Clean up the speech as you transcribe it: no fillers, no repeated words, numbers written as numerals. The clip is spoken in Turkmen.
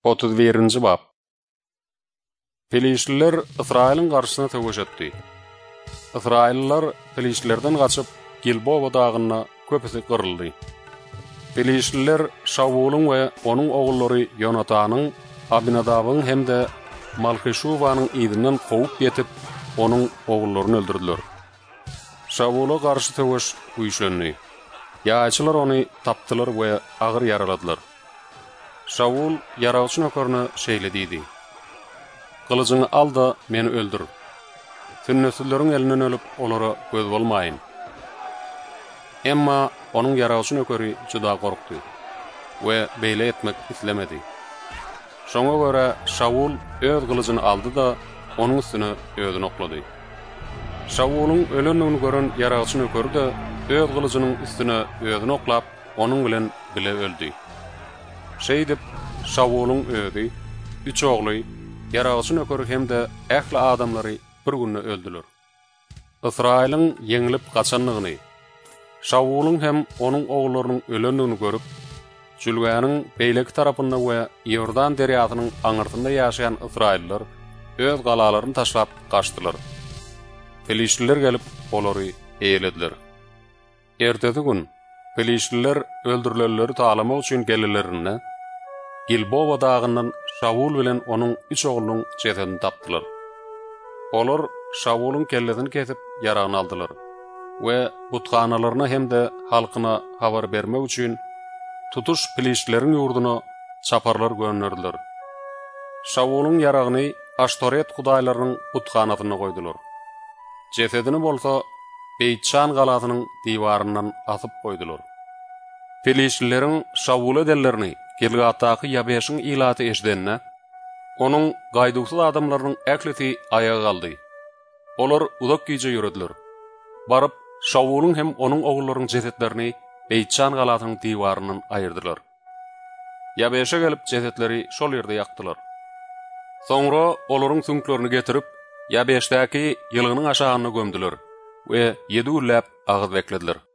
31-nji bab. Filistliler Israil'in garşysyna töweş etdi. Israilliler Filistlerden gaçyp Gilboa dagyna köpüsi gyryldy. Filistliler Şawulun we onuň ogullary Yonatanyň, Abinadabyň hemde Malkishuvanyň izinden gowy ýetip onuň ogullaryny öldürdiler. Şawula garşy töweş güýçlendi. Ýaçylar ony tapdylar we agyr yaraladylar. Şawul yaragyçy nökörüne şeýledidi. Kılıcını al da meni öldür. Sünnetçilerin elinden ölüp olara göz bolmaýyn. Emma onuň yaragyçy nököri juda gorkdy we beýle etmek islemedi. Şoňa görä Şawul öz kılıcını aldy da onuň üstüne özüni oklady. Şawuluň ölendigini gören yaragyçy nökeri de öz kılıcının üstüne özüni oklap onuň bilen bile öldü. Şeýdip Şawuluň özi, üç ogly, yaragyçy nökeri hemde ähli adamlary bir günde öldüler. Israil'in yeňilip gaçanlygyny, Şawuluň hem onuň oglarynyň ölendigini görüp, Jülwanyň beýleki tarapynda we Ýordan derýasynyň aňyrtynda ýaşaýan Israilliler öz galalaryny taşlap gaçdylar. Filistliler gelip olary eýlediler. Ertesi gün Filistliler öldürilenleri taalamak üçin gelirlerine Gilboa dagyndan Şawul bilen onuň üç oğlunyň jesedini tapdylar. Olar Şawuluň kellesini kesip yaragyny aldylar we buthanalaryna hemde halkyna habar bermek üçin tutuş Filistleriň ýurduna çaparlar gönderdiler. Şawuluň yaragyny Aştoret hudaýlarynyň buthanasyna goýdular. Jesedini bolsa Beytşan galasynyň diwaryndan asyp goýdular. Filistleriň Şawula dellerini Gilgatdaky Yabeşiň ilaty eşdenine, onuň gaýduksuz adamlarynyň äklisi ayaga galdy. Olar uzak güýje ýürediler. Baryp Şawuluň hem onuň ogullarynyň jesetlerini Beytşan galasynyň diwaryndan aýyrdylar. Yabeşe gelip jesetleri şol ýerde ýakdylar. Soňra olaryň süňklerini getirip Yabeşdäki ýylygynyň aşagyna gömdiler we 7 güllap agyz beklediler.